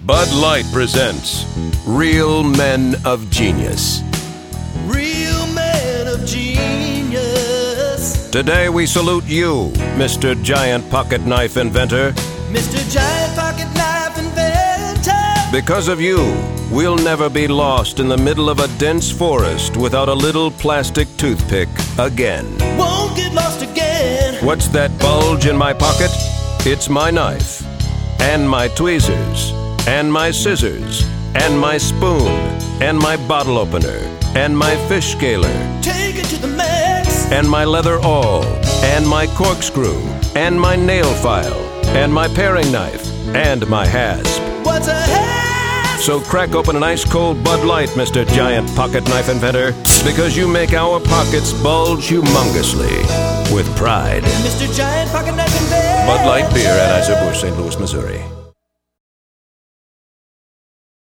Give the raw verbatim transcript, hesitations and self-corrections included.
Bud Light presents Real Men of Genius. Real men of genius. Today we salute you, Mister Giant Pocket Knife Inventor. Mister Giant Pocket Knife Inventor. Because of you, we'll never be lost in the middle of a dense forest without a little plastic toothpick again. Won't get lost again. What's that bulge in my pocket? It's my knife, and my tweezers, and my scissors, and my spoon, and my bottle opener, and my fish scaler, Take it to the max. and my leather awl, and my corkscrew, and my nail file, and my paring knife, and my hasp. What's a hasp? So crack open an ice-cold Bud Light, Mister Giant Pocket Knife Inventor, because you make our pockets bulge humongously with pride. Mister Giant Pocket Knife Inventor. Bud Light Beer, Anheuser-Busch, Saint Louis, Missouri.